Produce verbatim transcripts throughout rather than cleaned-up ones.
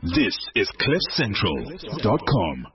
This is cliff central dot com.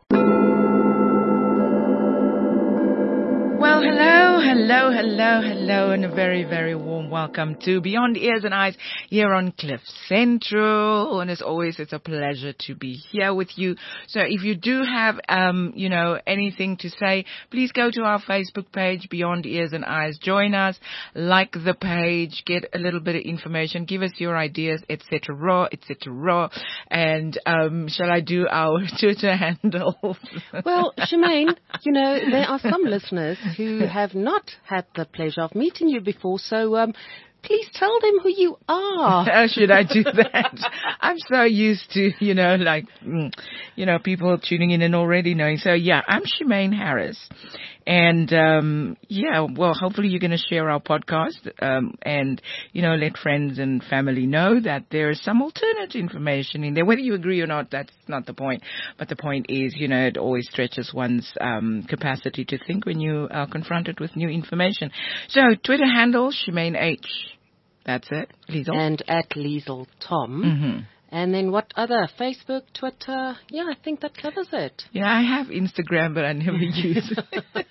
Well, hello, hello, hello, hello, and a very, very warm welcome to Beyond Ears and Eyes here on Cliff Central. And as always, it's a pleasure to be here with you. So if you do have, um, you know, anything to say, please go to our Facebook page, Beyond Ears and Eyes. Join us, like the page, get a little bit of information, give us your ideas, et cetera, et cetera. And um, shall I do our Twitter handle? Well, Shemaine, you know, there are some listeners who have not had the pleasure of meeting you before, so um, please tell them who you are. How should I do that? I'm so used to, you know, like, you know, people tuning in and already knowing. So, yeah, I'm Shemaine Harris. And, um, yeah, well, hopefully you're going to share our podcast um, and, you know, let friends and family know that there is some alternate information in there. Whether you agree or not, that's not the point. But the point is, you know, it always stretches one's um, capacity to think when you are confronted with new information. So, Twitter handle, Shemaine H. That's it. Liesel. And at Liesel Tom. Mm-hmm. And then what other? Facebook, Twitter? Yeah, I think that covers it. Yeah, I have Instagram, but I never use it.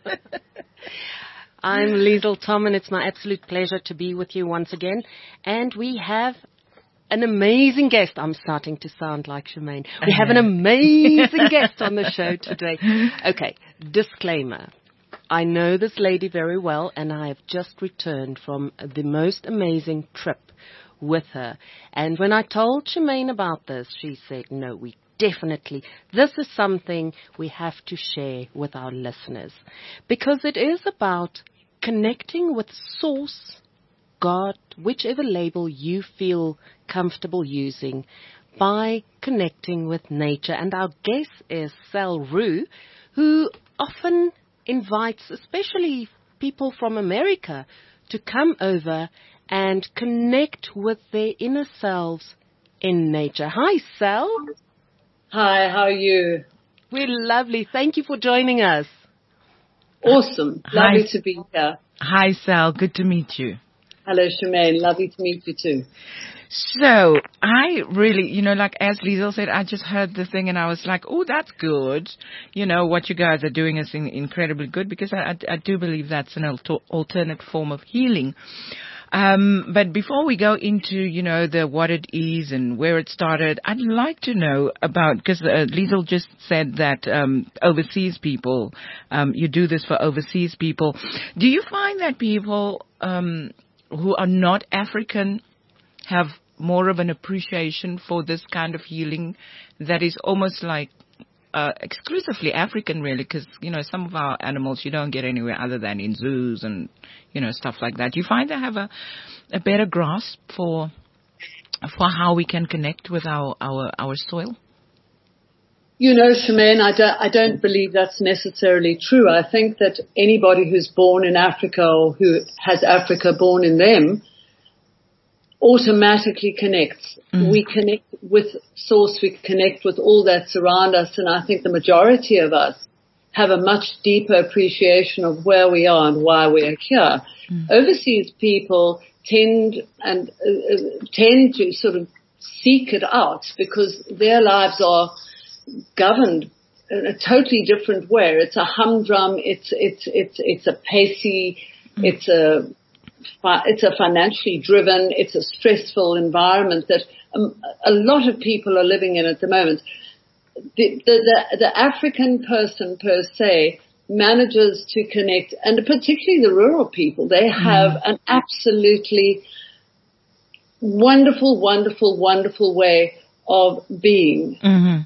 I'm Liesel Tom, and it's my absolute pleasure to be with you once again. And we have an amazing guest. I'm starting to sound like Shemaine. We have an amazing guest on the show today. Okay, disclaimer. I know this lady very well, and I have just returned from the most amazing trip with her. And when I told Shemaine about this, she said, no, we definitely, this is something we have to share with our listeners. Because it is about connecting with Source, God, whichever label you feel comfortable using, by connecting with nature. And our guest is Sal Rue, who often invites especially people from America to come over and connect with their inner selves in nature. Hi, Sal. Hi, how are you? We're lovely. Thank you for joining us. Awesome. Hi. Lovely to be here. Hi, Sal. Good to meet you. Hello, Shemaine. Lovely to meet you too. So, I really, you know, like as Liesel said, I just heard the thing and I was like, oh, that's good. You know, what you guys are doing is in, incredibly good because I, I, I do believe that's an alter, alternate form of healing. Um, but before we go into, you know, the what it is and where it started, I'd like to know about, because uh, Liesel just said that um, overseas people, um, you do this for overseas people. Do you find that people um, who are not African have more of an appreciation for this kind of healing that is almost like uh, exclusively African, really, because, you know, some of our animals you don't get anywhere other than in zoos and, you know, stuff like that. Do you find they have a, a better grasp for for how we can connect with our, our, our soil? You know, Shemaine, I don't, I don't believe that's necessarily true. I think that anybody who's born in Africa or who has Africa born in them automatically connects. Mm. We connect with Source, we connect with all that's around us, and I think the majority of us have a much deeper appreciation of where we are and why we're here. Mm. Overseas people tend and uh, tend to sort of seek it out because their lives are governed in a totally different way. It's a humdrum, it's it's it's it's a pacey, mm. it's a It's a financially driven, it's a stressful environment that um, a lot of people are living in at the moment. The, the, the, the African person per se manages to connect, and particularly the rural people, they have mm. an absolutely wonderful, wonderful, wonderful way of being. Mm-hmm.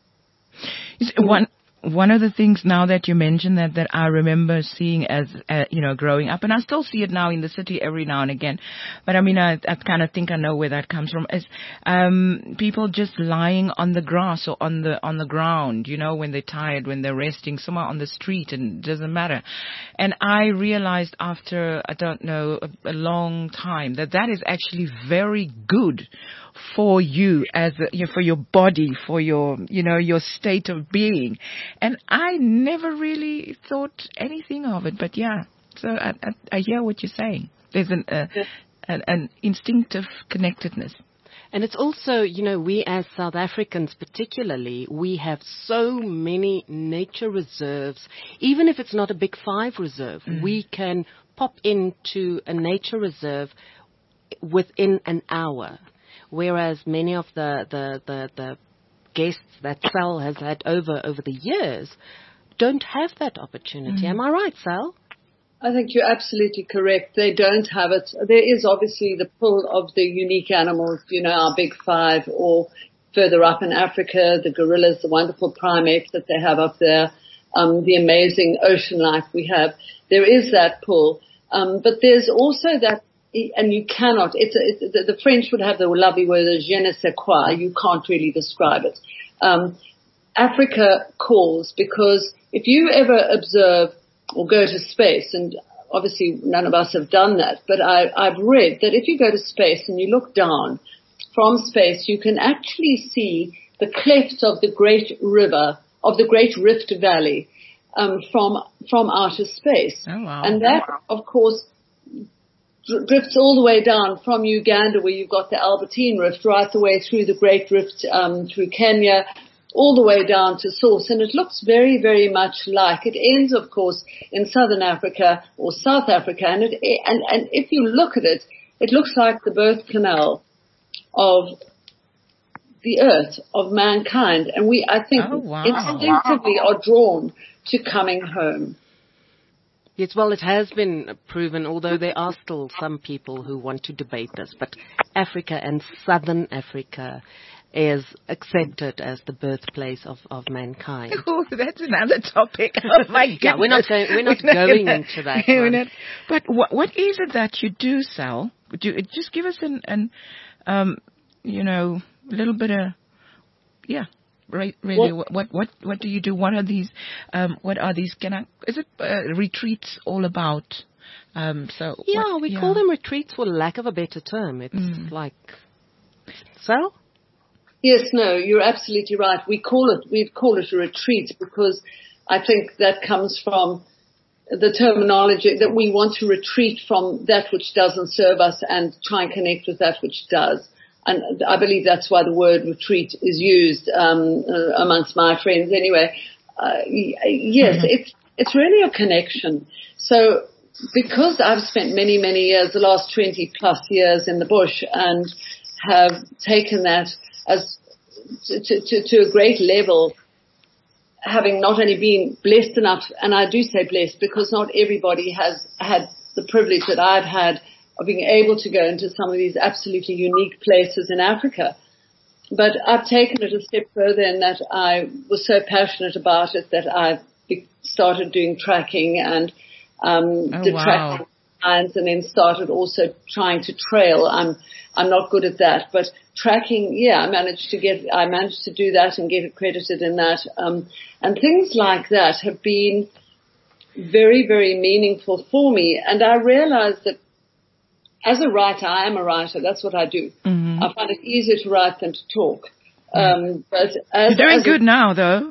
One One of the things now that you mentioned that, that I remember seeing as, uh, you know, growing up, and I still see it now in the city every now and again, but I mean, I, I kind of think I know where that comes from, is um, people just lying on the grass or on the on the ground, you know, when they're tired, when they're resting, somewhere on the street, and it doesn't matter. And I realized after, I don't know, a, a long time that that is actually very good for you as a, you know, for your body, for your, you know, your state of being. And I never really thought anything of it, but yeah. So I, I, I hear what you're saying. There's an, uh, an, an instinctive connectedness. And it's also, you know, we as South Africans particularly, we have so many nature reserves. Even if it's not a big five reserve, mm. we can pop into a nature reserve within an hour. Whereas many of the, the, the, the guests that Sal has had over over the years don't have that opportunity. Mm. Am I right, Sal? I think you're absolutely correct. They don't have it. There is obviously the pull of the unique animals, you know, our big five, or further up in Africa, the gorillas, the wonderful primates that they have up there, um, the amazing ocean life we have. There is that pull. Um, but there's also that, and you cannot, it's, a, it's the, the French would have the lovely word, je ne sais quoi. You can't really describe it. Um, Africa calls, because if you ever observe or go to space, and obviously none of us have done that, but I, I've read that if you go to space and you look down from space, you can actually see the clefts of the Great River, of the Great Rift Valley, um, from from outer space. Oh, wow. And that, of course, drifts all the way down from Uganda, where you've got the Albertine Rift, right the way through the Great Rift, um, through Kenya, all the way down to source. And it looks very, very much like, it ends, of course, in southern Africa or South Africa. And, it, and, and if you look at it, it looks like the birth canal of the earth, of mankind. And we, I think, oh, wow. instinctively are drawn to coming home. Yes, well, it has been proven, although there are still some people who want to debate this, but Africa and southern Africa is accepted as the birthplace of, of mankind. Oh, that's another topic. Oh my goodness. Yeah, we're not going, we're not going into that one. Not, but what, what is it that you do, Sal? Do, just give us an, an um, you know, a little bit of, yeah, right, really. What, what, what, what do you do? What are these, um, what are these, can I, is it uh, retreats all about? Um, so Yeah, what, we yeah. call them retreats for lack of a better term. It's mm. like, Sal? Yes, no, you're absolutely right. We call it, we call it a retreat because I think that comes from the terminology that we want to retreat from that which doesn't serve us and try and connect with that which does. And I believe that's why the word retreat is used um, uh, amongst my friends anyway. Uh, yes, mm-hmm. it's it's really a connection. So because I've spent many, many years, the last twenty plus years in the bush, and have taken that as to, to, to a great level, having not only been blessed enough, and I do say blessed because not everybody has had the privilege that I've had of being able to go into some of these absolutely unique places in Africa. But I've taken it a step further in that I was so passionate about it that I started doing tracking and um, oh, did wow. tracking science, and then started also trying to trail. I'm I'm not good at that, but tracking, yeah, I managed to get, I managed to do that and get accredited in that. Um, and things like that have been very, very meaningful for me. And I realized that as a writer, I am a writer. That's what I do. Mm-hmm. I find it easier to write than to talk. Um, but as, You're doing as good a, now, though.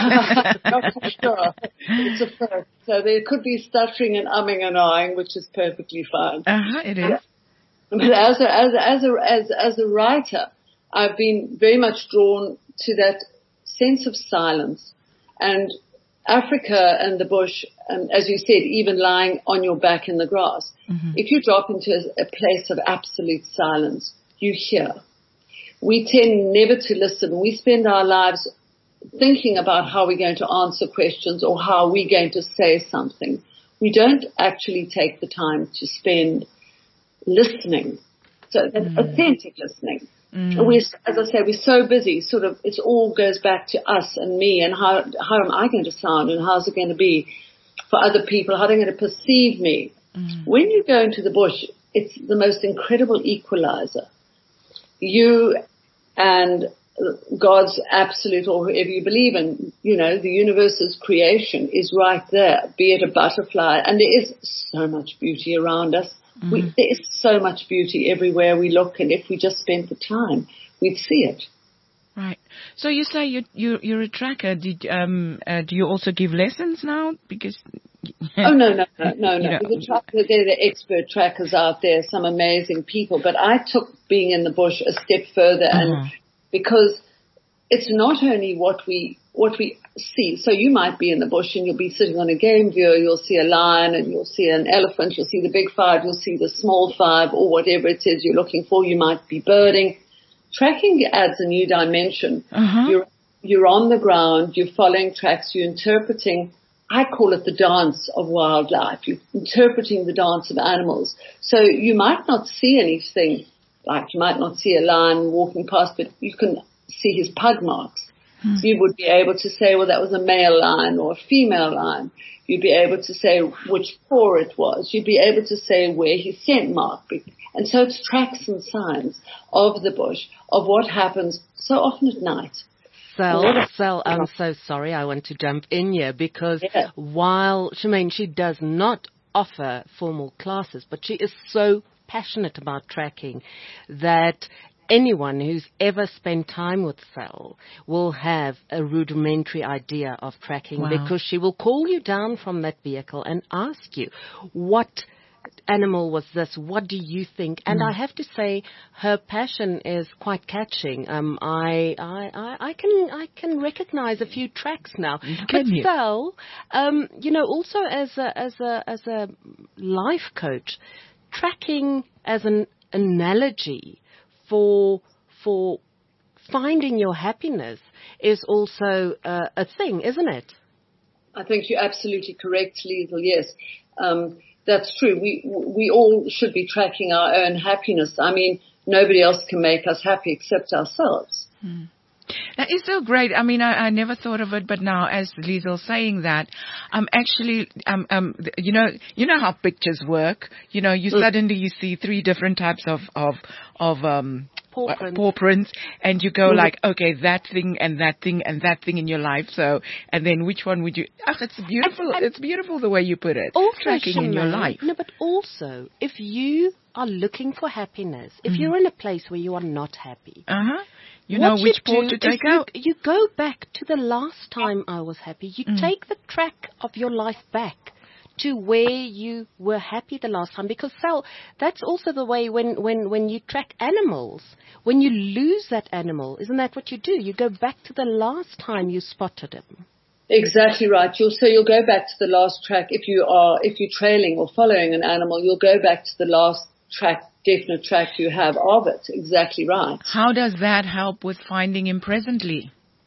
not for sure. It's a first. So there could be stuttering and umming and ahhing, which is perfectly fine. Uh-huh, it is. Yeah. But as a, as, as a, as, as a writer, I've been very much drawn to that sense of silence. And Africa and the bush, and as you said, even lying on your back in the grass, mm-hmm. if you drop into a, a place of absolute silence, you hear. We tend never to listen. We spend our lives thinking about how we're going to answer questions or how we're going to say something. We don't actually take the time to spend listening, so mm. authentic listening. Mm. We, as I say, we're so busy. Sort of, it all goes back to us and me, and how how am I going to sound, and how's it going to be for other people? How are they going to perceive me? Mm. When you go into the bush, it's the most incredible equalizer. You and God's absolute, or whoever you believe in, you know, the universe's creation is right there. Be it a butterfly, and there is so much beauty around us. Mm-hmm. We, there is so much beauty everywhere we look, and if we just spent the time, we'd see it. Right. So you say you you you're a tracker. Did um uh, do you also give lessons now? Because Oh, no, no, no, no, no. You know. The track, they're the expert trackers out there, some amazing people. But I took being in the bush a step further, and Uh-huh. because it's not only what we what we see. So you might be in the bush and you'll be sitting on a game viewer, you'll see a lion and you'll see an elephant, you'll see the big five, you'll see the small five, or whatever it is you're looking for. You might be birding. Tracking adds a new dimension. Uh-huh. You're you're on the ground, you're following tracks, you're interpreting. I call it the dance of wildlife. You're interpreting the dance of animals. So you might not see anything, like you might not see a lion walking past, but you can see his pug marks. Hmm. You would be able to say, well, that was a male lion or a female lion. You'd be able to say which paw it was. You'd be able to say where his scent mark be. And so it's tracks and signs of the bush, of what happens so often at night. Sel, Sel, I'm so sorry. I want to jump in here because Yeah. while, Shemaine, she does not offer formal classes, but she is so passionate about tracking that anyone who's ever spent time with Sel will have a rudimentary idea of tracking. Wow. Because she will call you down from that vehicle and ask you, what animal was this? What do you think? And Mm. I have to say, her passion is quite catching. Um, I, I, I, I can, I can recognize a few tracks now. Can but you? Sel, um, you know, also as a, as a, as a life coach, tracking as an analogy for, for finding your happiness is also uh, a thing, isn't it? I think you're absolutely correct, Liesl. Yes, um, that's true. We we all should be tracking our own happiness. I mean, nobody else can make us happy except ourselves. Hmm. That is so great. I mean, I, I never thought of it, but now as Liesel's saying that, I'm actually, um, um, you know, you know how pictures work. You know, you Mm. suddenly you see three different types of of of um Paw uh, prints. paw prints, and you go Mhm. like, okay, that thing and that thing and that thing in your life. So, and then which one would you? Oh, it's beautiful. And- and it's beautiful the way you put it. Also, Tracking in your Shemaine, life. No, but also, if you are looking for happiness, if Mm-hmm. you're in a place where you are not happy, Uh huh. You what know you which paw do to is take you, out. you go back to the last time I was happy. You Mm. take the track of your life back to where you were happy the last time. Because, Sal, that's also the way when, when, when you track animals, when you lose that animal, isn't that what you do? You go back to the last time you spotted him. Exactly right. You'll so you'll go back to the last track if you are if you're trailing or following an animal. You'll go back to the last track, definite track you have of it. Exactly right. How does that help with finding him presently?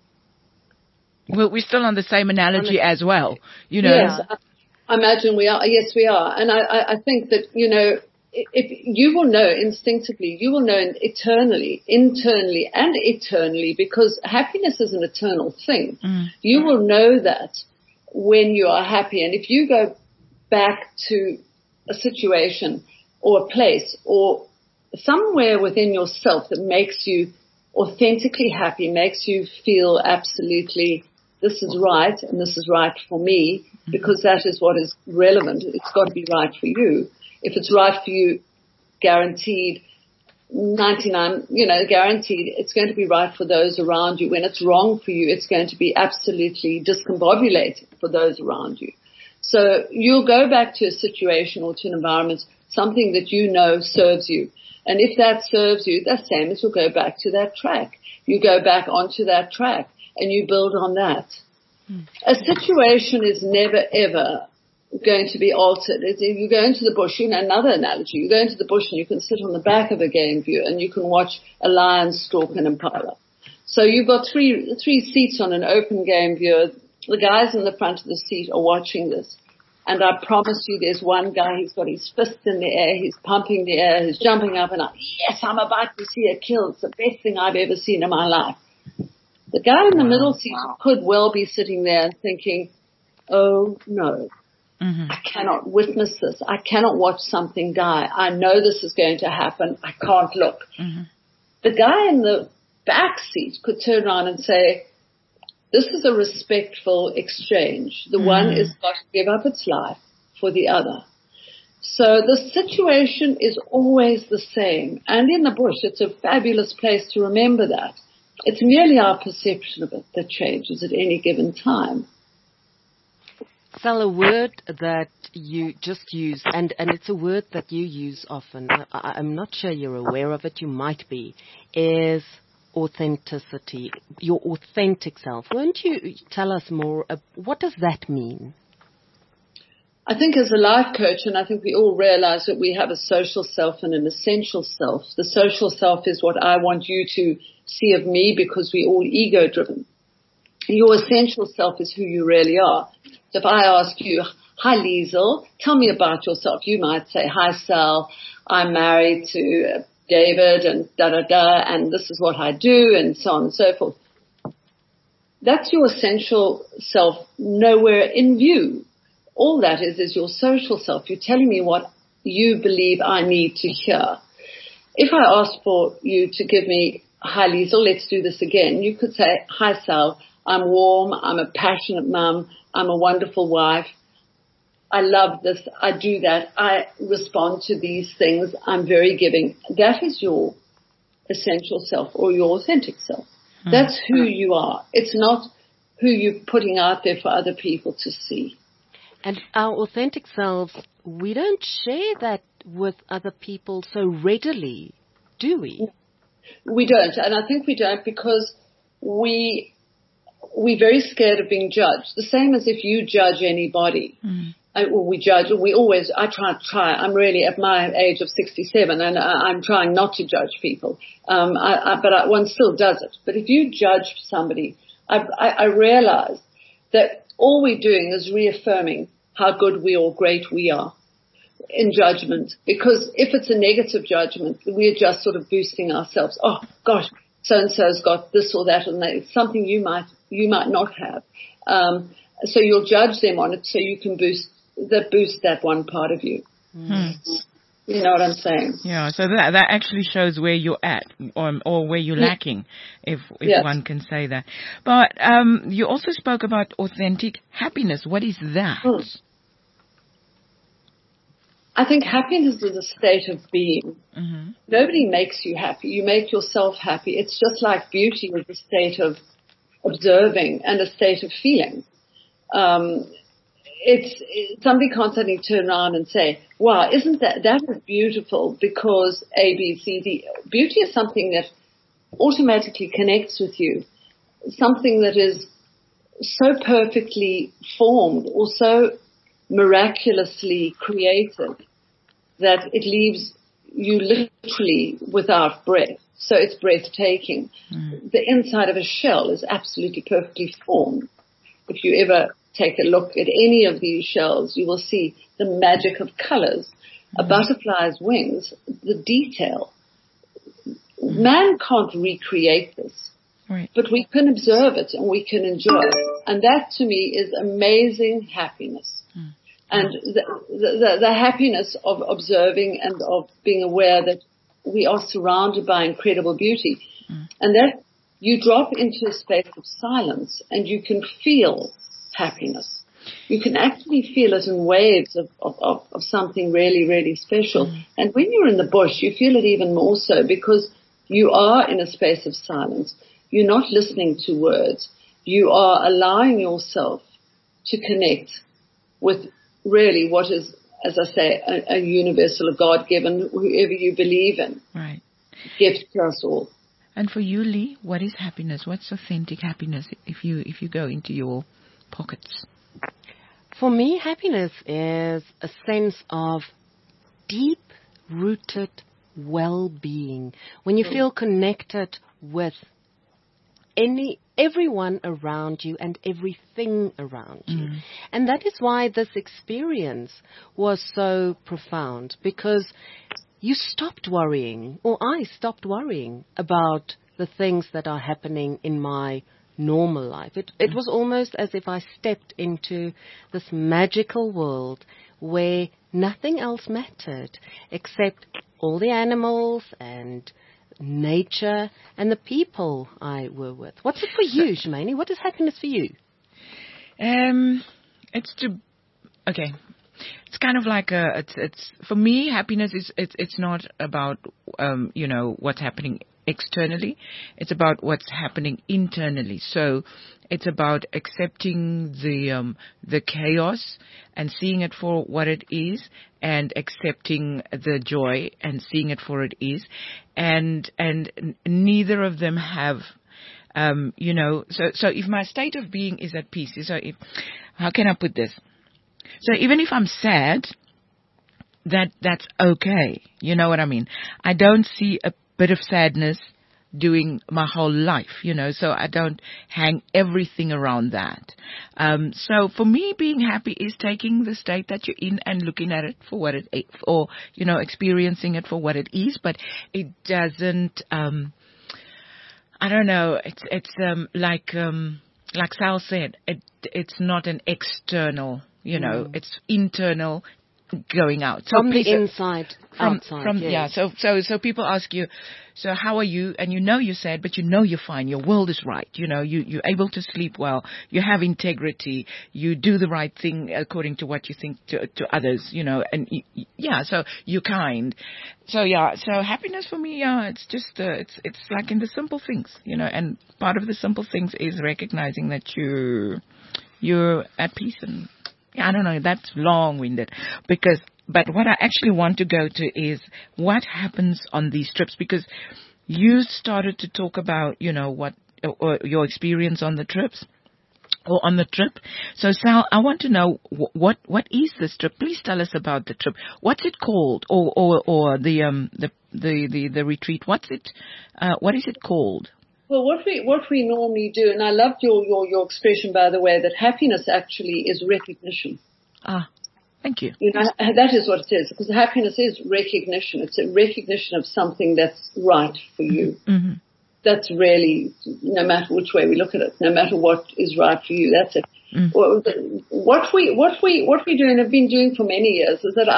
Well, we're still on the same analogy as well. You know. Yes, I I imagine we are. Yes, we are. And I, I, I think that, you know, if, if you will know instinctively, you will know eternally, internally and eternally, because happiness is an eternal thing. Mm. You will know that when you are happy. And if you go back to a situation or a place or somewhere within yourself that makes you authentically happy, makes you feel absolutely this is right and this is right for me, because that is what is relevant. It's got to be right for you. If it's right for you, guaranteed, ninety-nine, you know, guaranteed, it's going to be right for those around you. When it's wrong for you, it's going to be absolutely discombobulating for those around you. So you'll go back to a situation or to an environment, something that you know serves you. And if that serves you, the same as you'll go back to that track. You go back onto that track and you build on that. A situation is never, ever going to be altered. It's, you go into the bush, you know, another analogy, you go into the bush and you can sit on the back of a game view and you can watch a lion stalk an impala. So you've got three, three seats on an open game view. The guys in the front of the seat are watching this. And I promise you there's one guy, he's got his fists in the air, he's pumping the air, he's jumping up and up. Yes, I'm about to see a kill. It's the best thing I've ever seen in my life. The guy in the middle seat could well be sitting there thinking, oh no, Mm-hmm. I cannot witness this. I cannot watch something die. I know this is going to happen. I can't look. Mm-hmm. The guy in the back seat could turn around and say, this is a respectful exchange. The Mm-hmm. one is got to give up its life for the other. So the situation is always the same. And in the bush, it's a fabulous place to remember that. It's merely our perception of it that changes at any given time. Sal, a word that you just use, and, and it's a word that you use often, I, I'm not sure you're aware of it, you might be, is authenticity, your authentic self. Won't you tell us more, uh, what does that mean? I think as a life coach, and I think we all realize that we have a social self and an essential self. The social self is what I want you to see of me because we're all ego-driven. Your essential self is who you really are. So if I ask you, hi Liesl, tell me about yourself, you might say, hi Sal, I'm married to David and da-da-da, and this is what I do, and so on and so forth. That's your essential self nowhere in view. All that is is your social self. You're telling me what you believe I need to hear. If I asked for you to give me, hi Liesl, let's do this again, you could say, hi Sal, I'm warm, I'm a passionate mum, I'm a wonderful wife, I love this, I do that, I respond to these things, I'm very giving. That is your essential self or your authentic self. Hmm. That's who you are. It's not who you're putting out there for other people to see. And our authentic selves, we don't share that with other people so readily, do we? We don't, and I think we don't because we, we're very scared of being judged. The same as if you judge anybody. Mm. I, well, we judge, we always, I try, try, I'm really at my age of sixty-seven and I, I'm trying not to judge people. Um, I, I, but I, one still does it. But if you judge somebody, I, I, I realize that all we're doing is reaffirming how good we or great we are in judgment. Because if it's a negative judgment, we're just sort of boosting ourselves. Oh gosh, so-and-so's got this or that and that. It's something you might, you might not have. Um, so you'll judge them on it so you can boost that boost that one part of you. Hmm. You know what I'm saying? Yeah, so that that actually shows where you're at or, or where you're yeah. lacking, if if yes. one can say that. But um, you also spoke about authentic happiness. What is that? Hmm. I think happiness is a state of being. Mm-hmm. Nobody makes you happy. You make yourself happy. It's just like beauty is a state of observing and a state of feeling. Um, It's, it, somebody can't suddenly turn around and say, wow, isn't that, that is beautiful because A, B, C, D. Beauty is something that automatically connects with you, something that is so perfectly formed or so miraculously created that it leaves you literally without breath. So it's breathtaking. Mm. The inside of a shell is absolutely perfectly formed. If you ever take a look at any of these shells, you will see the magic of colors, mm-hmm. a butterfly's wings, the detail. Mm-hmm. Man can't recreate this, right. but we can observe it and we can enjoy it. And that to me is amazing happiness. Mm-hmm. And the, the, the happiness of observing and of being aware that we are surrounded by incredible beauty. Mm-hmm. And that you drop into a space of silence and you can feel happiness. You can actually feel it in waves of, of, of, of something really, really special. Mm. And when you're in the bush, you feel it even more so because you are in a space of silence. You're not listening to words. You are allowing yourself to connect with really what is, as I say, a, a universal, a God-given, whoever you believe in. Right. Gift to us all. And for you, Lee, what is happiness? What's authentic happiness if you if you go into your pockets? For me, happiness is a sense of deep-rooted well-being. When you feel connected with any everyone around you and everything around you. Mm. And that is why this experience was so profound, because you stopped worrying, or I stopped worrying about the things that are happening in my normal life. It, it was almost as if I stepped into this magical world where nothing else mattered except all the animals and nature and the people I were with. What's it for you, Shemani? What is happiness for you? Um, it's to, okay. It's kind of like a, it's, it's, for me, happiness is, it's, it's not about, um, you know, what's happening externally. It's about what's happening internally. So it's about accepting the um, the chaos and seeing it for what it is, and accepting the joy and seeing it for it is. And and n- neither of them have, um, you know. So so if my state of being is at peace, so if, how can I put this? So even if I'm sad, that that's okay. You know what I mean? I don't see a bit of sadness doing my whole life, you know, so I don't hang everything around that. Um, so for me, being happy is taking the state that you're in and looking at it for what it is, or, you know, experiencing it for what it is, but it doesn't, um, I don't know, it's, it's, um, like, um, like Sal said, it, it's not an external, you know, mm. it's internal, going out. So from the inside, from, outside. From, yes. Yeah, so, so, so people ask you, so how are you? And you know you're sad, but you know you're fine. Your world is right. You know, you, you're able to sleep well. You have integrity. You do the right thing according to what you think to, to others, you know, and yeah, so you're kind. So yeah, so happiness for me, yeah, it's just, uh, it's, it's like in the simple things, you know, and part of the simple things is recognizing that you, you're at peace. And I don't know, that's long-winded, because, but what I actually want to go to is what happens on these trips, because you started to talk about, you know, what, or your experience on the trips, or on the trip. So Sal, I want to know what, what is this trip? Please tell us about the trip. What's it called? Or, or, or the, um, the, the, the, the retreat. What's it, uh, what is it called? Well, what we what we normally do, and I loved your, your, your expression, by the way, that happiness actually is recognition. Ah, thank you. You know, that is what it is, because happiness is recognition. It's a recognition of something that's right for you. Mm-hmm. That's really, no matter which way we look at it, no matter what is right for you, that's it. Mm. Well, what we what we what we do and have been doing for many years is that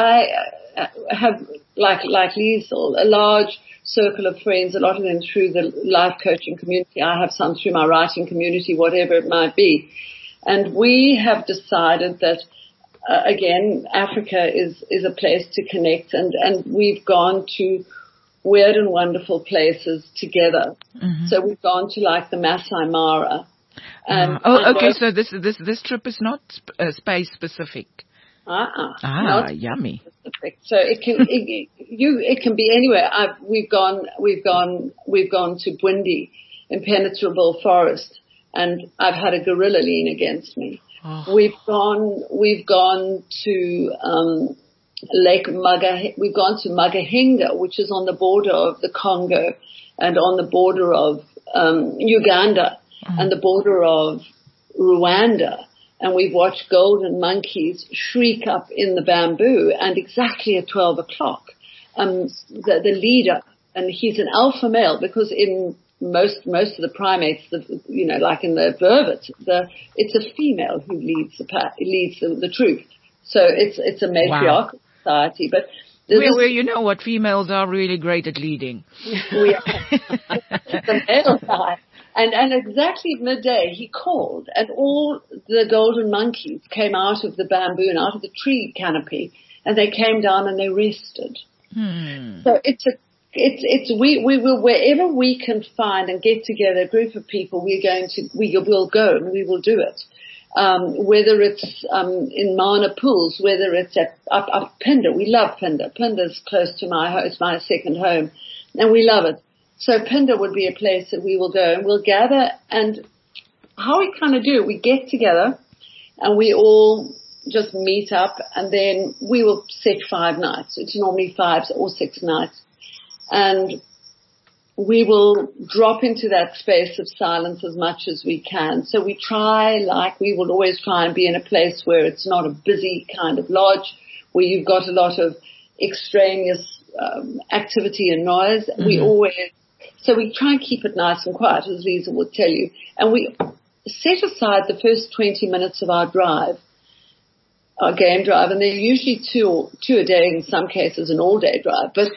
I have, like like Liesl, a large circle of friends, a lot of them through the life coaching community. I have some through my writing community, whatever it might be. And we have decided that, uh, again, Africa is, is a place to connect, and, and we've gone to weird and wonderful places together. Mm-hmm. So we've gone to like the Masai Mara. And uh, oh, okay. So this, this, this trip is not sp- uh, space specific. Uh-uh. Ah, not yummy. Specific. So it can, it, you, it can be anywhere. I've, we've gone, we've gone, we've gone to Bwindi, impenetrable forest, and I've had a gorilla lean against me. Oh. We've gone, we've gone to, um, Lake Maga, we've gone to Magahinga, which is on the border of the Congo and on the border of, um, Uganda mm-hmm. and the border of Rwanda. And we've watched golden monkeys shriek up in the bamboo, and exactly at twelve o'clock, um, the, the leader, and he's an alpha male, because in most, most of the primates, the, you know, like in the vervet, the, it's a female who leads the, leads the, the troop. So it's, it's a matriarchal wow. society, but Well, well, you know what? Females are really great at leading. We are. The male side. And, and exactly midday, he called, and all the golden monkeys came out of the bamboo and out of the tree canopy, and they came down and they rested. Hmm. So it's a, it's, it's, we, we will, wherever we can find and get together a group of people, we're going to, we will go and we will do it. Um, whether it's, um, in Mana Pools, whether it's at, up, up Penda. We love Penda. Penda's close to my home. It's my second home, and we love it. So Penda would be a place that we will go, and we'll gather. And how we kind of do it, we get together and we all just meet up, and then we will set five nights. It's normally five or six nights. And we will drop into that space of silence as much as we can. So we try, like we will always try and be in a place where it's not a busy kind of lodge, where you've got a lot of extraneous um, activity and noise. Mm-hmm. We always... So we try and keep it nice and quiet, as Lisa will tell you. And we set aside the first twenty minutes of our drive, our game drive, and they're usually two, two a day, in some cases an all-day drive, but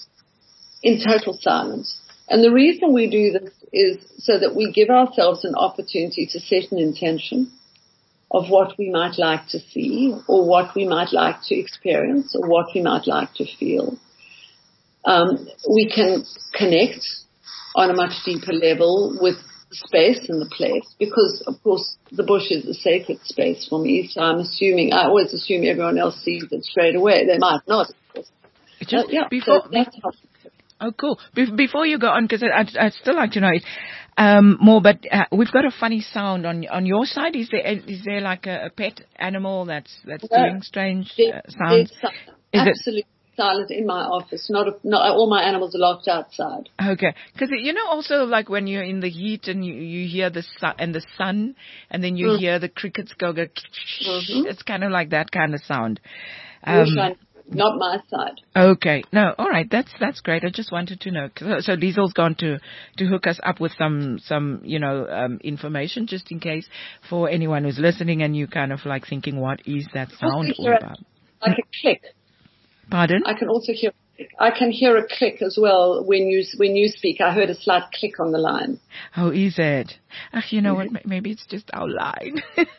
in total silence. And the reason we do this is so that we give ourselves an opportunity to set an intention of what we might like to see, or what we might like to experience, or what we might like to feel. Um, we can connect on a much deeper level with the space and the place, because of course the bush is a sacred space for me. So I'm assuming, I always assume everyone else sees it straight away. They might not, of course. Just but, yeah, before, so that's how. Oh, cool. Be- before you go on, because I'd, I'd still like to know it um, more, but uh, we've got a funny sound on on your side. Is there is there like a, a pet animal that's that's No, doing strange there- uh, sounds? there's Is it absolutely silent in my office. Not, a, not all my animals are locked outside. okay? Because you know, also like when you're in the heat and you, you hear the sun and the sun, and then you Mm. hear the crickets go go. Mhm. It's kind of like that kind of sound. Wish Um, I- not my side. Okay. No, all right. That's that's great. I just wanted to know. So, so Liesel's gone to to hook us up with some some you know um, information just in case for anyone who's listening and you kind of like thinking, what is that sound Also all hear about? a- Like a click. Pardon? I can also hear. I can hear a click as well when you when you speak. I heard a slight click on the line. Oh, is it? Ach, you know what? M- Maybe it's just our line.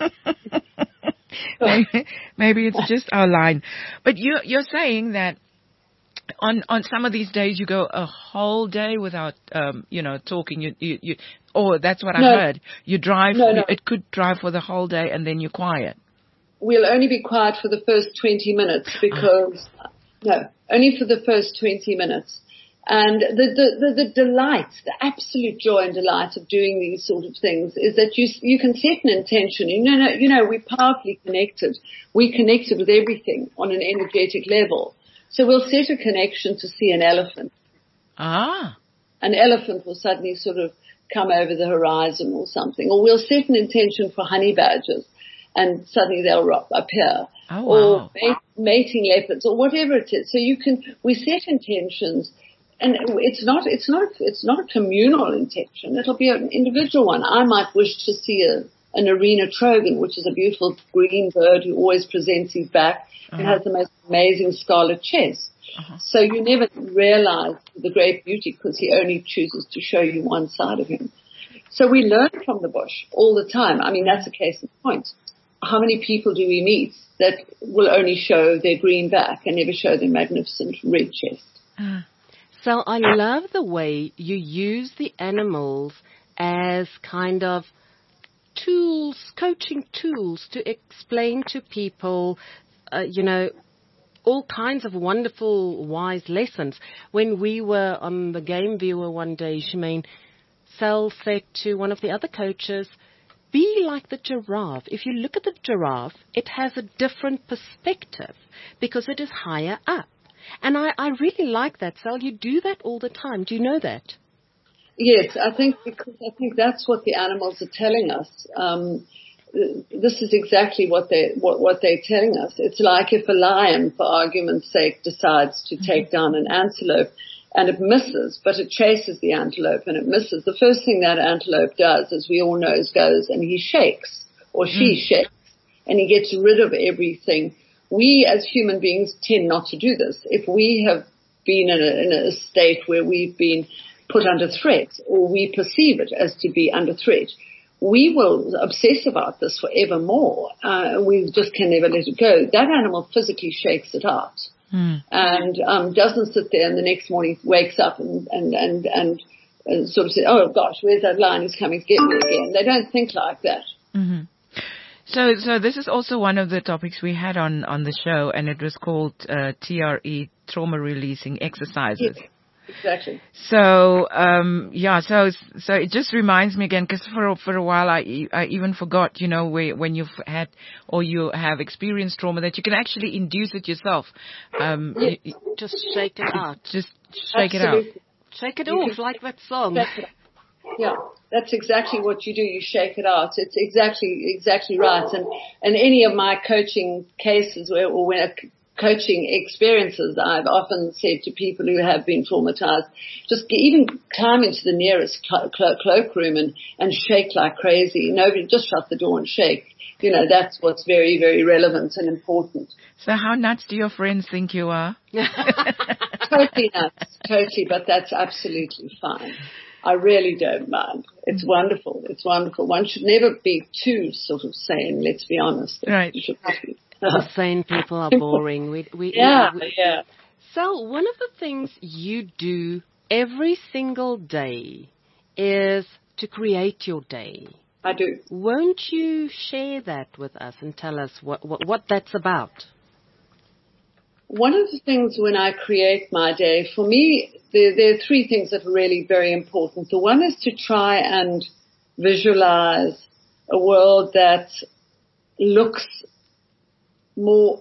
maybe, maybe it's just our line. But you you're saying that on on some of these days you go a whole day without um you know talking. You you, you oh that's what I No. heard. You drive. No, no. It could drive for the whole day and then you're quiet. We'll only be quiet for the first twenty minutes because no, only for the first twenty minutes. And the, the, the, the delight, the absolute joy and delight of doing these sort of things is that you you can set an intention. You know, you know, we're powerfully connected. We connected with everything on an energetic level. So we'll set a connection to see an elephant. Ah. An elephant will suddenly sort of come over the horizon or something. Or we'll set an intention for honey badgers and suddenly they'll ro- appear. Oh, Or wow. mate, mating leopards or whatever it is. So you can, we set intentions. And it's not, it's not, it's not a communal intention. It'll be an individual one. I might wish to see a, an arena trogon, which is a beautiful green bird who always presents his back and Uh-huh. has the most amazing scarlet chest. Uh-huh. So you never realize the great beauty because he only chooses to show you one side of him. So we learn from the bush all the time. I mean, that's a case in point. How many people do we meet that will only show their green back and never show their magnificent red chest? Uh, So I love the way you use the animals as kind of tools, coaching tools to explain to people, uh, you know, all kinds of wonderful, wise lessons. When we were on the Game Viewer one day, Shemaine, Sal said to one of the other coaches, be like the giraffe. If you look at the giraffe, it has a different perspective because it is higher up. And I, I really like that, Sal. You do that all the time. Do you know that? Yes, I think because I think that's what the animals are telling us. Um, this is exactly what they what, what they're telling us. It's like if a lion, for argument's sake, decides to take down an antelope and it misses, but it chases the antelope and it misses. The first thing that antelope does, as we all know, is goes and he shakes or she mm. shakes and he gets rid of everything. We as human beings tend not to do this. If we have been in a, in a state where we've been put under threat or we perceive it as to be under threat, we will obsess about this forevermore. Uh, we just can never let it go. That animal physically shakes it out mm. and um, doesn't sit there and the next morning wakes up and, and, and, and uh, sort of say, oh, gosh, where's that lion? He's coming to get me again. They don't think like that. Mm-hmm. So, so this is also one of the topics we had on, on the show, and it was called uh, T R E, trauma releasing exercises. Yes, exactly. So, um, yeah, so so it just reminds me again, because for for a while I I even forgot, you know, where, when you've had or you have experienced trauma that you can actually induce it yourself. Um, yes. you, just shake it out. Just shake Absolutely. it out. Shake it off like that song. Yeah, that's exactly what you do. You shake it out. It's exactly, exactly right. And, and any of my coaching cases where, or when a coaching experiences, I've often said to people who have been traumatized, just get, even climb into the nearest clo- clo- cloakroom and, and shake like crazy. Nobody, just shut the door and shake. You know, that's what's very, very relevant and important. So how nuts do your friends think you are? Totally nuts, totally, but that's absolutely fine. I really don't mind. It's wonderful. It's wonderful. One should never be too sort of sane, let's be honest. Right. The sane people are boring. We, we, yeah, we, we, yeah. So one of the things you do every single day is to create your day. I do. Won't you share that with us and tell us what, what, what that's about? One of the things when I create my day, for me, there, there are three things that are really very important. The one is to try and visualize a world that looks more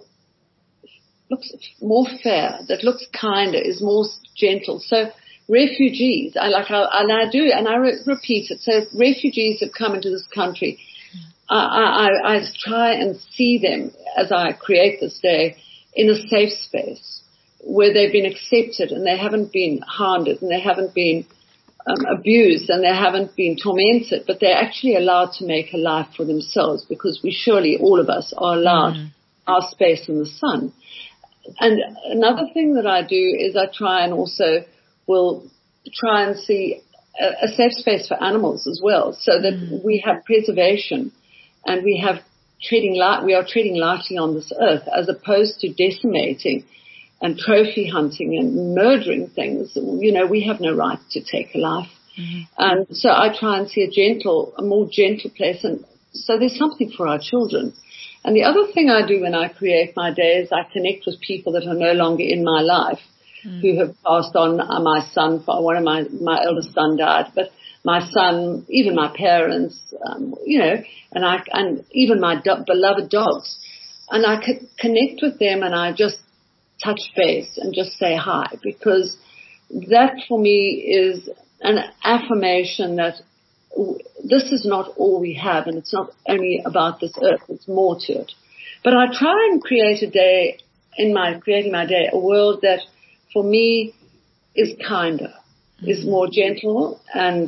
looks more fair, that looks kinder, is more gentle. So refugees, I like, I, and I do, and I re- repeat it. So refugees have come into this country. I, I, I try and see them as I create this day in a safe space where they've been accepted and they haven't been hounded and they haven't been um, abused and they haven't been tormented, but they're actually allowed to make a life for themselves, because we surely, all of us, are allowed mm. our space in the sun. And another thing that I do is I try and also will try and see a, a safe space for animals as well, so that mm. we have preservation and we have treading light, we are treading lightly on this earth, as opposed to decimating and trophy hunting and murdering things. You know, we have no right to take a life. Mm-hmm. And so I try and see a gentle, a more gentle place. And so there's something for our children. And the other thing I do when I create my day is I connect with people that are no longer in my life, mm. who have passed on. Uh, my son, one of my, my eldest son died, but my son, even my parents, um, you know, and I, and even my do- beloved dogs. And I c- connect with them and I just touch base and just say hi, because that for me is an affirmation that w- this is not all we have, and it's not only about this earth, it's more to it. But I try and create a day, in my, creating my day, a world that for me is kinder, mm-hmm. is more gentle, and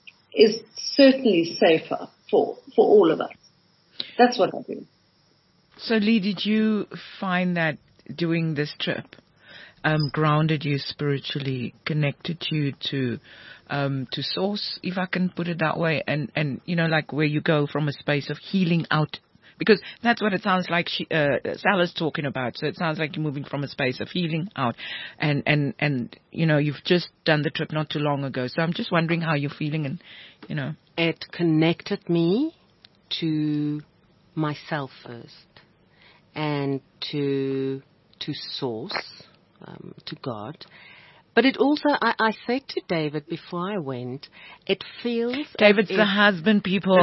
is certainly safer for, for all of us. That's what I do. So, Lee, did you find that doing this trip um, grounded you spiritually, connected you to um, to source, if I can put it that way, and, and you know, like where you go from a space of healing out? Because that's what it sounds like she, uh, Salah's talking about. So it sounds like you're moving from a space of healing out. And, and, and, you know, you've just done the trip not too long ago. So I'm just wondering how you're feeling and, you know. It connected me to myself first and to, to source, um, to God. But it also, I, I said to David before I went, it feels... David's the if, husband, people.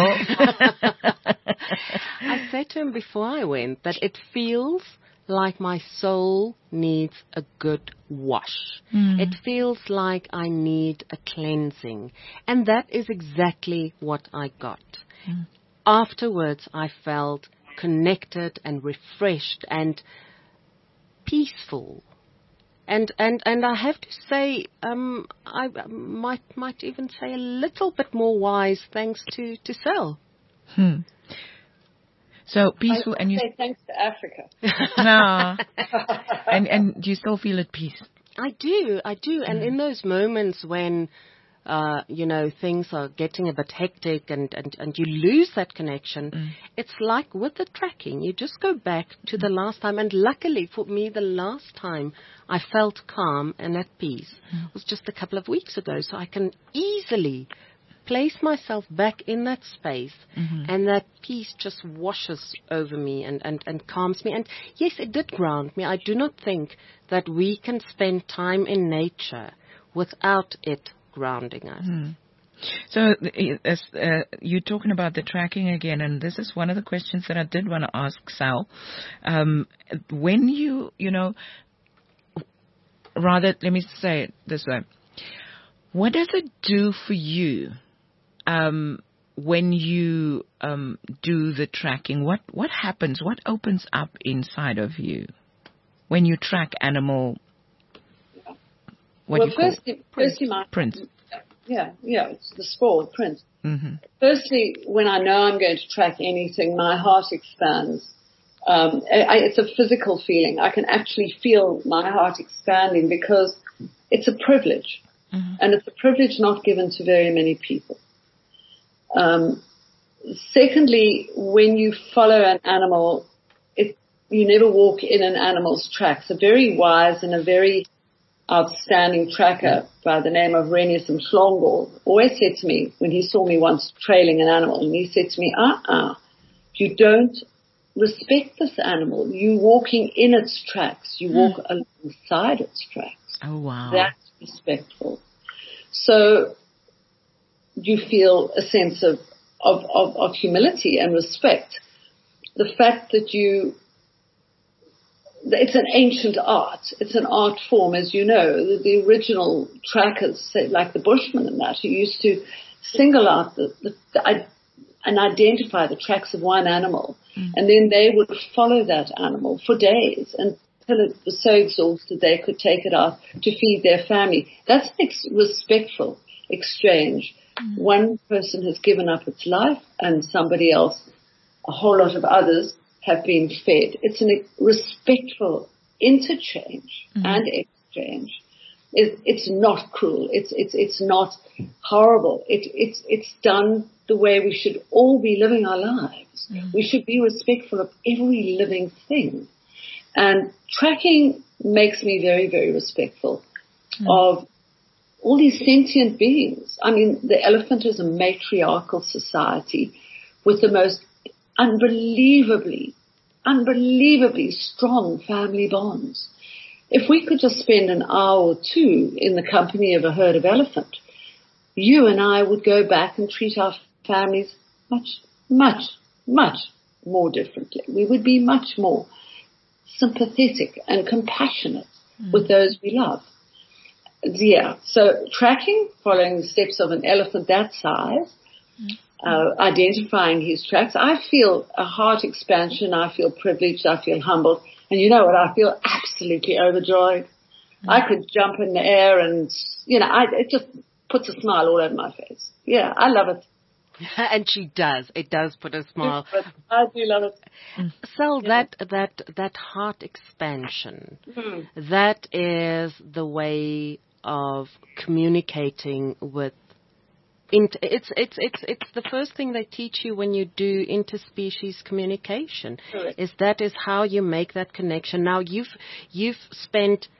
I said to him before I went that it feels like my soul needs a good wash. Mm. It feels like I need a cleansing. And that is exactly what I got. Mm. Afterwards, I felt connected and refreshed and peaceful. And, and, and I have to say, um, I might, might even say a little bit more wise thanks to, to Sal. Hmm. So peaceful, I and you say thanks to Africa. No. and, and do you still feel at peace? I do, I do. And mm. in those moments when, uh, you know, things are getting a bit hectic and, and, and you lose that connection, mm. it's like with the tracking, you just go back to the last time. And luckily for me, the last time I felt calm and at peace mm. was just a couple of weeks ago. So I can easily place myself back in that space, mm-hmm. and that peace just washes over me and, and, and calms me. And yes, it did ground me. I do not think that we can spend time in nature without it grounding us. Mm. So as, uh, you're talking about the tracking again, and this is one of the questions that I did want to ask Sal. Um, when you, you know, rather, let me say it this way. What does it do for you um, when you um, do the tracking? What what happens? What opens up inside of you when you track animal? What well, do you firstly, call it? firstly, my Prints. Yeah, yeah, it's the sprawl print. Mm-hmm. Firstly, when I know I'm going to track anything, my heart expands. Um, I, it's a physical feeling. I can actually feel my heart expanding because it's a privilege. Mm-hmm. And it's a privilege not given to very many people. Um, secondly, when you follow an animal, it, you never walk in an animal's tracks. A very wise and a very outstanding tracker by the name of Renius Mhlongo, always said to me when he saw me once trailing an animal, and he said to me, uh-uh, you don't respect this animal. You're walking in its tracks. You walk mm. alongside its tracks. Oh, wow. That's respectful. So you feel a sense of, of, of, of humility and respect. The fact that you, it's an ancient art. It's an art form, as you know. The, the original trackers, say, like the Bushmen and that, who used to single out the, the, the and identify the tracks of one animal, mm. and then they would follow that animal for days until it was so exhausted they could take it out to feed their family. That's an ex- respectful exchange. Mm. One person has given up its life, and somebody else, a whole lot of others, have been fed. It's a respectful interchange mm. and exchange. It, it's not cruel. It's it's it's not horrible. It, it's it's done the way we should all be living our lives. Mm. We should be respectful of every living thing. And tracking makes me very, very respectful mm. of all these sentient beings. I mean, the elephant is a matriarchal society with the most unbelievably, unbelievably strong family bonds. If we could just spend an hour or two in the company of a herd of elephant, you and I would go back and treat our families much, much, much more differently. We would be much more sympathetic and compassionate mm. with those we love. Yeah, so tracking, following the steps of an elephant that size, mm. uh, identifying his tracks, I feel a heart expansion. I feel privileged. I feel humbled. And you know what? I feel absolutely overjoyed. Mm. I could jump in the air and, you know, I, it just puts a smile all over my face. Yeah, I love it. And she does. It does put a smile. I do love it. So yeah. that that that heart expansion, mm. that is the way of communicating with. Inter, it's it's it's it's the first thing they teach you when you do interspecies communication. Correct. Is that is how you make that connection. Now you've you've spent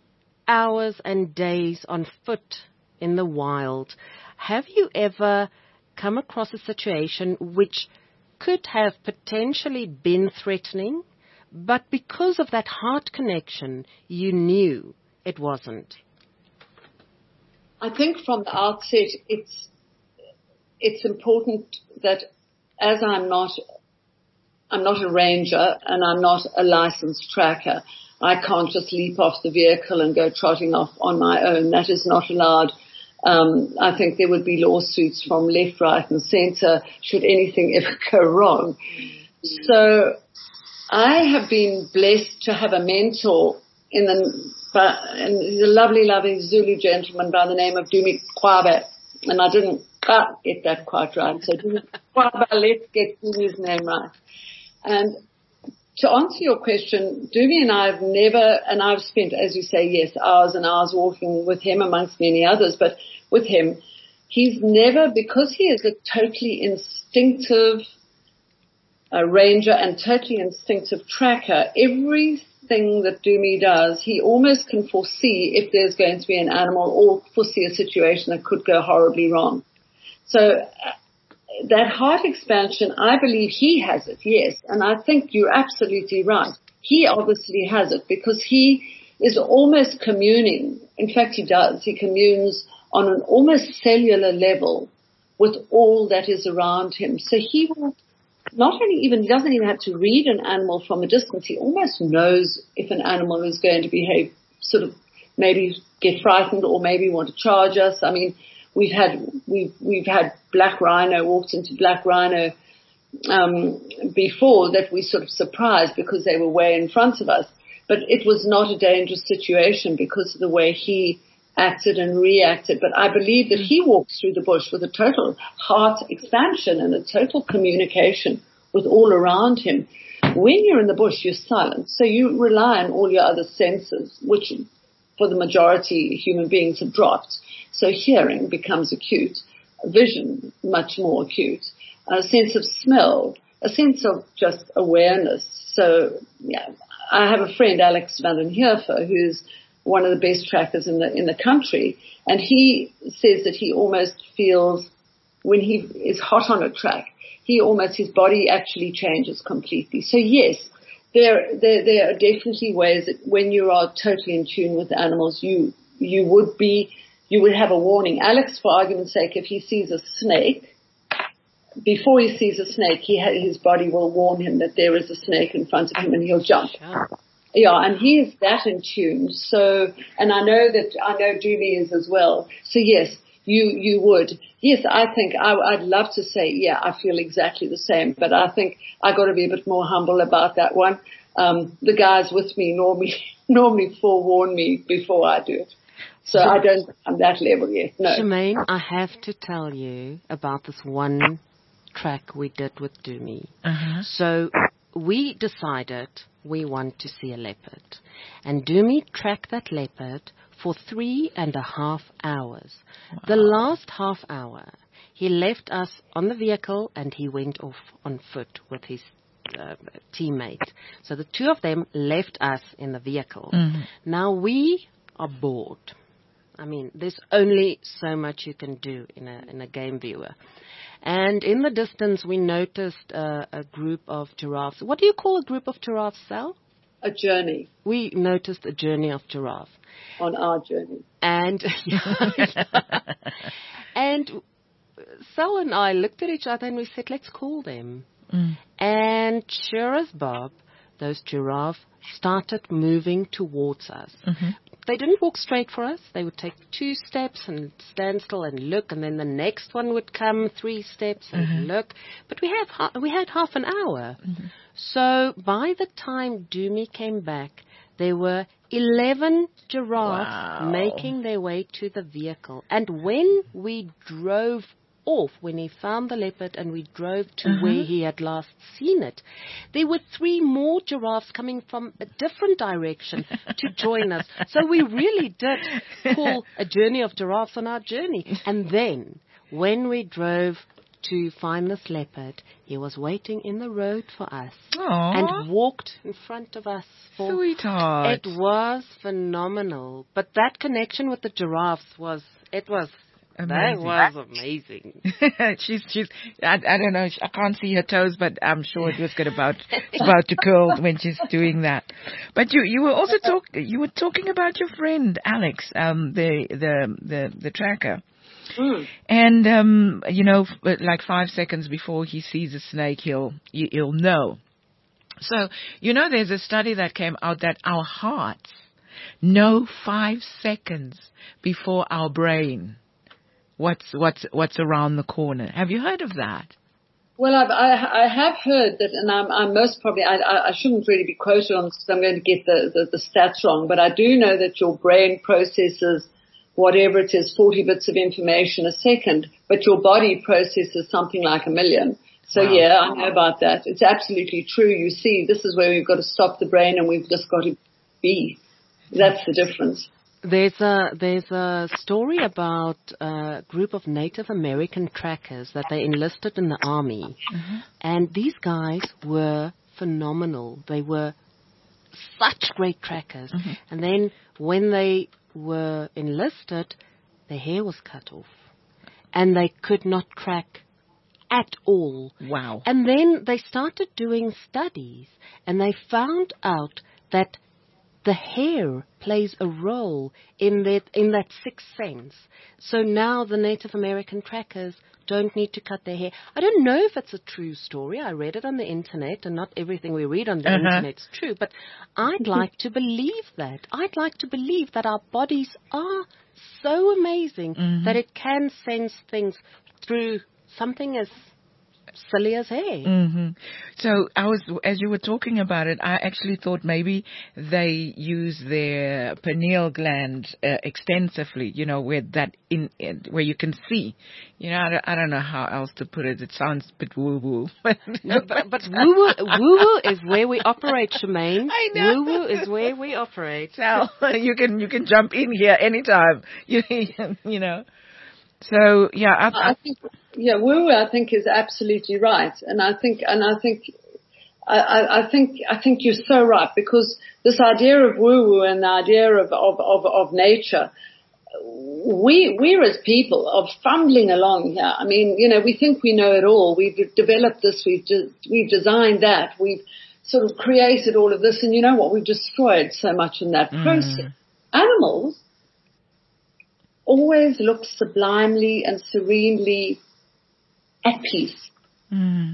hours and days on foot in the wild. Have you ever come across a situation which could have potentially been threatening, but because of that heart connection, you knew it wasn't? I think from the outset, it's it's important that as I'm not I'm not a ranger and I'm not a licensed tracker, I can't just leap off the vehicle and go trotting off on my own. That is not allowed. Um, I think there would be lawsuits from left, right, and centre should anything ever go wrong. So I have been blessed to have a mentor in the, and he's a lovely, lovely Zulu gentleman by the name of Dumi Kwabe, and I didn't get that quite right. So Dumi Kwabe, let's get Dumi's name right. And to answer your question, Dumi and I have never, and I've spent, as you say, yes, hours and hours walking with him amongst many others, but with him, he's never, because he is a totally instinctive uh, ranger and totally instinctive tracker, everything that Dumi does, he almost can foresee if there's going to be an animal or foresee a situation that could go horribly wrong. So uh, that heart expansion, I believe he has it, yes. And I think you're absolutely right. He obviously has it because he is almost communing. In fact, he does. He communes on an almost cellular level with all that is around him. So he will not only even, he doesn't even have to read an animal from a distance. He almost knows if an animal is going to behave, sort of maybe get frightened or maybe want to charge us. I mean, We've had we've we've had black rhino walked into black rhino um, before that we sort of surprised because they were way in front of us. But it was not a dangerous situation because of the way he acted and reacted. But I believe that he walks through the bush with a total heart expansion and a total communication with all around him. When you're in the bush, you're silent, so you rely on all your other senses, which for the majority human beings have dropped. So hearing becomes acute, vision much more acute, a sense of smell, a sense of just awareness. So yeah, I have a friend, Alex van den Heerfer, who's one of the best trackers in the in the country, and he says that he almost feels when he is hot on a track, he almost his body actually changes completely. So yes, there there there are definitely ways that when you are totally in tune with animals, you you would be you would have a warning. Alex, for argument's sake, if he sees a snake, before he sees a snake, he ha- his body will warn him that there is a snake in front of him, and he'll jump. Yeah, and he is that in tune. So, and I know that I know Dumi is as well. So yes, you you would. Yes, I think I, I'd love to say, yeah, I feel exactly the same, but I think I got to be a bit more humble about that one. Um, the guys with me normally normally forewarn me before I do it. So I don't I'm that level yet. No. Shemaine, I have to tell you about this one track we did with Dumi. Uh-huh. So we decided we want to see a leopard. And Dumi tracked that leopard for three and a half hours. Wow. The last half hour, he left us on the vehicle and he went off on foot with his uh, teammate. So the two of them left us in the vehicle. Mm-hmm. Now we are bored. I mean, there's only so much you can do in a in a game viewer. And in the distance, we noticed uh, a group of giraffes. What do you call a group of giraffes, Sal? A journey. We noticed a journey of giraffe. On our journey. And yeah, and Sal and I looked at each other and we said, let's call them. Mm. And sure as Bob, those giraffes started moving towards us. Mm-hmm. They didn't walk straight for us. They would take two steps and stand still and look, and then the next one would come three steps and mm-hmm. look. But we have ha- we had half an hour. Mm-hmm. So by the time Dumi came back, there were eleven giraffes wow. making their way to the vehicle. And when we drove off, when he found the leopard and we drove to uh-huh. where he had last seen it, there were three more giraffes coming from a different direction to join us. So we really did call a journey of giraffes on our journey. And then when we drove to find this leopard, he was waiting in the road for us. Aww. And walked in front of us. For, Sweetheart. It was phenomenal. But that connection with the giraffes was, it was Amazing. That was amazing. she's, she's, I, I don't know, I can't see her toes, but I'm sure it was good about, about to curl when she's doing that. But you, you were also talk, you were talking about your friend Alex, um, the, the, the, the tracker. Mm. And, um, you know, like five seconds before he sees a snake, he'll, he'll know. So, you know, there's a study that came out that our hearts know five seconds before our brain what's what's what's around the corner. Have you heard of that? Well, I've, I, I have heard that, and I'm, I'm most probably, I, I shouldn't really be quoted on this because I'm going to get the, the, the stats wrong, but I do know that your brain processes whatever it is, forty bits of information a second, but your body processes something like a million. So wow. yeah, I know about that. It's absolutely true. You see, this is where we've got to stop the brain and we've just got to be. That's the difference. There's a there's a story about a group of Native American trackers that they enlisted in the army, mm-hmm. and these guys were phenomenal. They were such great trackers. Mm-hmm. And then when they were enlisted, their hair was cut off, and they could not track at all. Wow! And then they started doing studies, and they found out that the hair plays a role in that in that sixth sense. So now the Native American trackers don't need to cut their hair. I don't know if it's a true story. I read it on the internet, and not everything we read on the uh-huh. internet is true. But I'd like to believe that. I'd like to believe that our bodies are so amazing mm-hmm. that it can sense things through something as silly as hair. Mm-hmm. So I was, as you were talking about it, I actually thought maybe they use their pineal gland uh, extensively. You know, where that in, in where you can see. You know, I don't, I don't know how else to put it. It sounds a bit woo woo. no, but but woo woo woo woo is where we operate, Shemaine. I know. Woo woo is where we operate. So you can you can jump in here anytime. You you know. So yeah, I, I think yeah, woo-woo I think is absolutely right, and I think and I think I, I, I think I think you're so right, because this idea of woo-woo and the idea of of of, of nature, we we're as people are fumbling along here. I mean, you know, we think we know it all. We've developed this. We've de- we've designed that. We've sort of created all of this, and you know what? We've destroyed so much in that Mm. process. Animals always look sublimely and serenely at peace. Mm.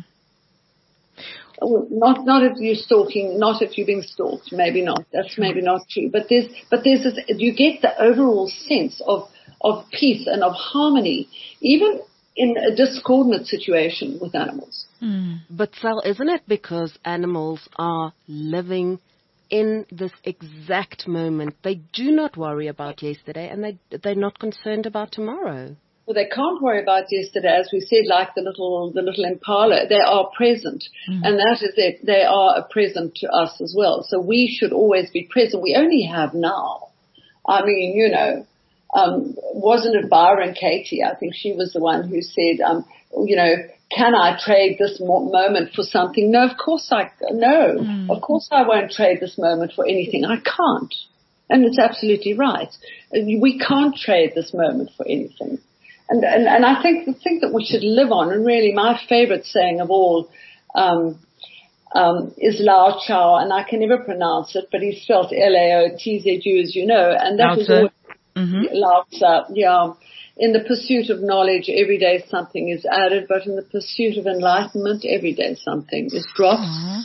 Not, not if you're stalking, not if you're being stalked, maybe not. That's maybe not true. But there's, but there's this, you get the overall sense of, of peace and of harmony, even in a discordant situation with animals. Mm. But Sal, isn't it because animals are living in this exact moment? They do not worry about yesterday, and they, they're not concerned about tomorrow. Well, they can't worry about yesterday, as we said, like the little, the little impala. They are present, mm. and that is it. They are a present to us as well. So we should always be present. We only have now. I mean, you know, um, wasn't it Byron Katie? I think she was the one who said, um, you know, can I trade this mo- moment for something? No, of course I, no, mm. of course I won't trade this moment for anything. I can't. And it's absolutely right. We can't trade this moment for anything. And, and, and I think the thing that we should live on, and really my favorite saying of all, um, um, is Lao Chao, and I can never pronounce it, but he's spelled L A O T Z U, as you know, and that was always mm-hmm. Lao Tzu, yeah. In the pursuit of knowledge, every day something is added, but in the pursuit of enlightenment, every day something is dropped. Mm-hmm.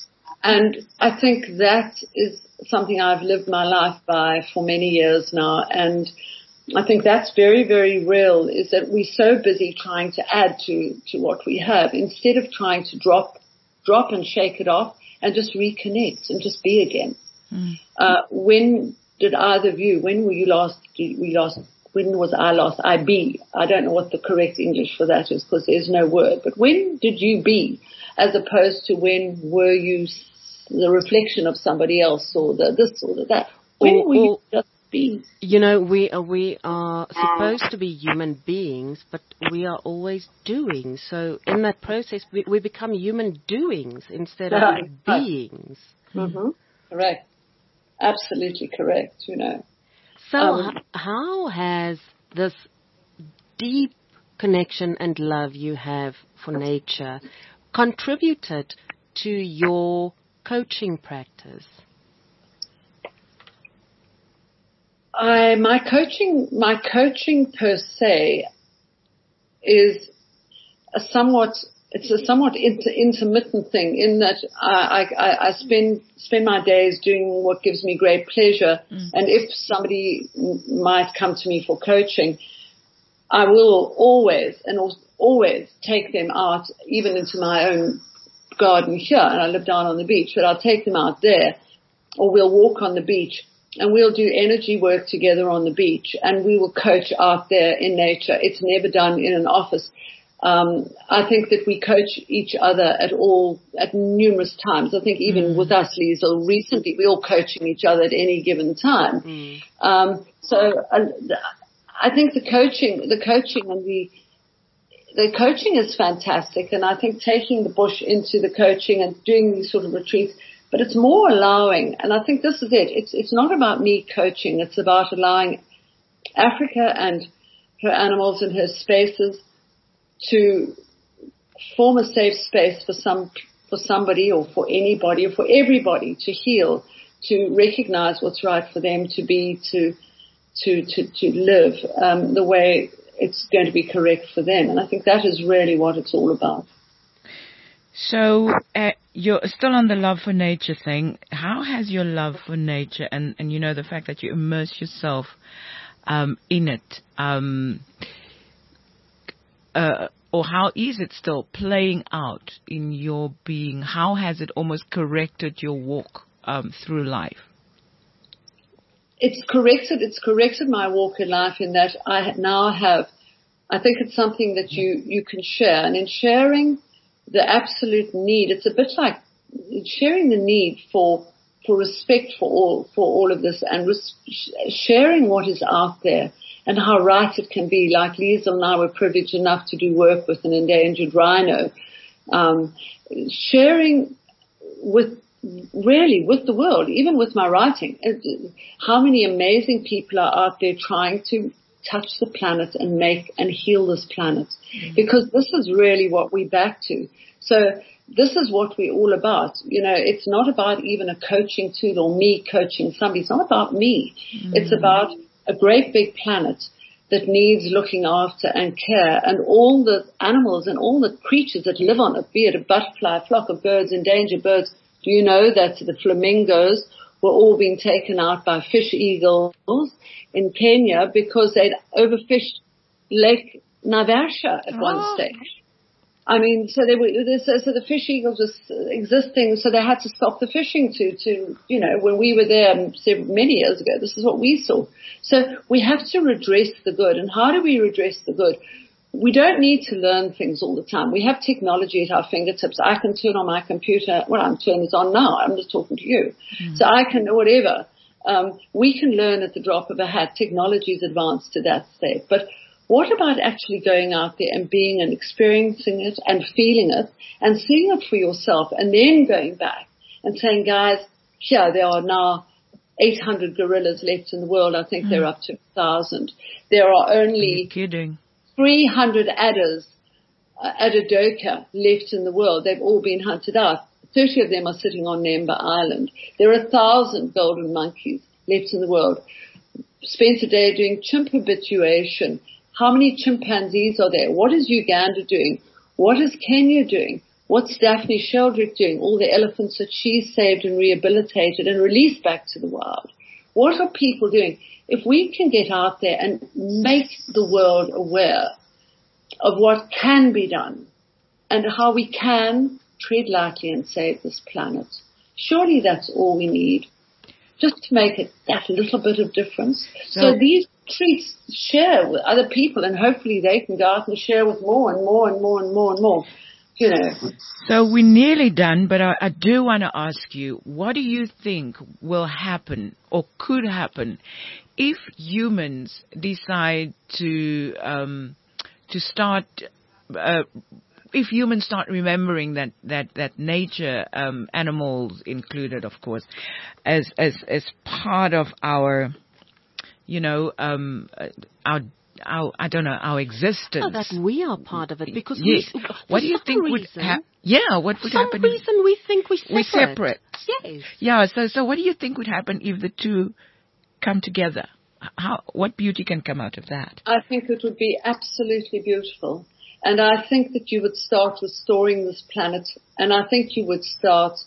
And I think that is something I've lived my life by for many years now, and I think that's very, very real, is that we're so busy trying to add to, to what we have instead of trying to drop, drop and shake it off and just reconnect and just be again. Mm. Uh, when did either of you, when were you last, we last, when was I last, I be? I don't know what the correct English for that is because there's no word, but when did you be, as opposed to when were you the reflection of somebody else or the this or the that? When or, were you just be? You know, we are, we are supposed to be human beings, but we are always doing. So in that process, we, we become human doings instead of Right. beings. Mm-hmm. Correct. Absolutely correct, you know. So Um, h- how has this deep connection and love you have for nature contributed to your coaching practice? I, my coaching, my coaching per se is a somewhat, it's a somewhat inter, intermittent thing in that I, I, I spend, spend my days doing what gives me great pleasure. Mm. And if somebody might come to me for coaching, I will always and always take them out, even into my own garden here. And I live down on the beach, but I'll take them out there, or we'll walk on the beach. And we'll do energy work together on the beach, and we will coach out there in nature. It's never done in an office. Um, I think that we coach each other at all, at numerous times. I think even mm. with us, Liesl, recently we're all coaching each other at any given time. Mm. Um, so uh, I think the coaching, the coaching and the, the coaching is fantastic. And I think taking the bush into the coaching and doing these sort of retreats, but it's more allowing, and I think this is it. It's it's not about me coaching. It's about allowing Africa and her animals and her spaces to form a safe space for some for somebody or for anybody or for everybody to heal, to recognize what's right for them, to be, to to to to live um, the way it's going to be correct for them. And I think that is really what it's all about. So uh, you're still on the love for nature thing. How has your love for nature and, and you know, the fact that you immerse yourself um, in it, um, uh, or how is it still playing out in your being? How has it almost corrected your walk um, through life? It's corrected. It's corrected my walk in life in that I now have. I think it's something that you you can share, and in sharing the absolute need, it's a bit like sharing the need for for respect for all for all of this, and res- sharing what is out there and how right it can be. Like Liesl and I were privileged enough to do work with an endangered rhino, um, sharing with really with the world, even with my writing. How many amazing people are out there trying to touch the planet and make and heal this planet, mm-hmm. because this is really what we're back to. So this is what we're all about. You know, it's not about even a coaching tool or me coaching somebody. It's not about me. Mm-hmm. It's about a great big planet that needs looking after and care, and all the animals and all the creatures that live on it, be it a butterfly, a flock of birds, endangered birds. Do you know that the flamingos were all being taken out by fish eagles in Kenya because they'd overfished Lake Naivasha at oh. one stage? I mean, so they were, so, so the fish eagles were existing, so they had to stop the fishing to, to, you know, when we were there many years ago, this is what we saw. So we have to redress the good. And how do we redress the good? We don't need to learn things all the time. We have technology at our fingertips. I can turn on my computer. Well, I'm turning it on now. I'm just talking to you. Mm-hmm. So I can, whatever. Um, we can learn at the drop of a hat. Technology's advanced to that state. But what about actually going out there and being and experiencing it and feeling it and seeing it for yourself, and then going back and saying, guys, here there are now eight hundred gorillas left in the world. I think mm. they're up to one thousand. There are only kidding. three hundred adders, uh, Addadoka left in the world. They've all been hunted out. thirty of them are sitting on Nemba Island. There are one thousand golden monkeys left in the world. Spent a day doing chimp habituation. How many chimpanzees are there? What is Uganda doing? What is Kenya doing? What's Daphne Sheldrick doing? All the elephants that she saved and rehabilitated and released back to the wild. What are people doing? If we can get out there and make the world aware of what can be done and how we can tread lightly and save this planet, surely that's all we need, just to make it that little bit of difference. So, so these treats share with other people, and hopefully they can go out and share with more and more and more and more and more, you know. So we're nearly done, but I, I do want to ask you, what do you think will happen or could happen if humans decide to um, to start, uh, if humans start remembering that that that nature, um, animals included, of course, as as as part of our, you know, um, our, our, I don't know, our existence. Oh, that we are part of it, because yes. we, what do you think reason, would happen? Yeah, what would some happen? For some reason we think we're separate. We're separate. Yes. Yeah, so, so what do you think would happen if the two come together? How, what beauty can come out of that? I think it would be absolutely beautiful. And I think that you would start restoring this planet, and I think you would start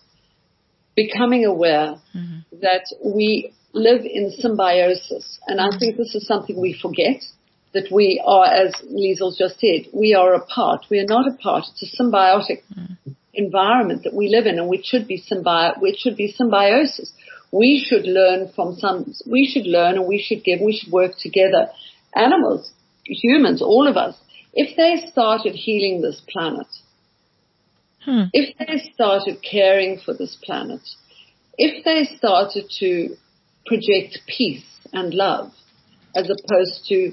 becoming aware mm-hmm. that we live in symbiosis. And I think this is something we forget, that we are, as Liesl just said, we are a part. We are not a part. It's a symbiotic mm. environment that we live in, and we should be symbi- we should be symbiosis. We should learn from some, we should learn and we should give, we should work together. Animals, humans, all of us, if they started healing this planet, hmm. if they started caring for this planet, if they started to project peace and love as opposed to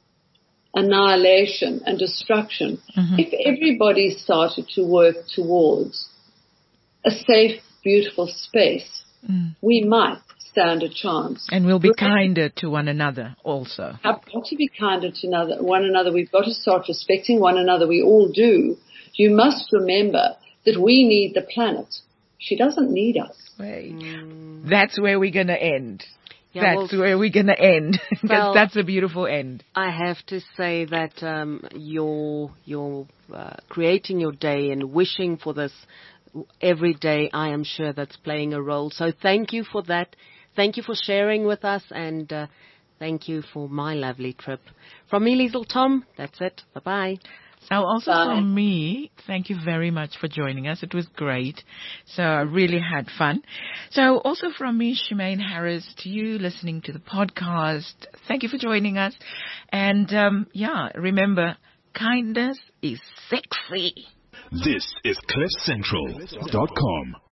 annihilation and destruction, mm-hmm. if everybody started to work towards a safe, beautiful space, mm. we might stand a chance. And we'll be kinder to one another also. Have got to be kinder to another, one another. We've got to start respecting one another. We all do. You must remember that we need the planet. She doesn't need us. Wait. Mm. That's where we're going to end. Yeah, that's well, where we're going to end. Because well, that's a beautiful end. I have to say that um, your, your uh, creating your day and wishing for this every day, I am sure that's playing a role. So thank you for that. Thank you for sharing with us, and uh, thank you for my lovely trip. From me, Liesl Tom, that's it. Bye-bye. So also Bye. From me, thank you very much for joining us. It was great. So I really had fun. So also from me, Shemaine Harris, to you listening to the podcast, thank you for joining us. And um, yeah, remember, kindness is sexy. This is cliff central dot com.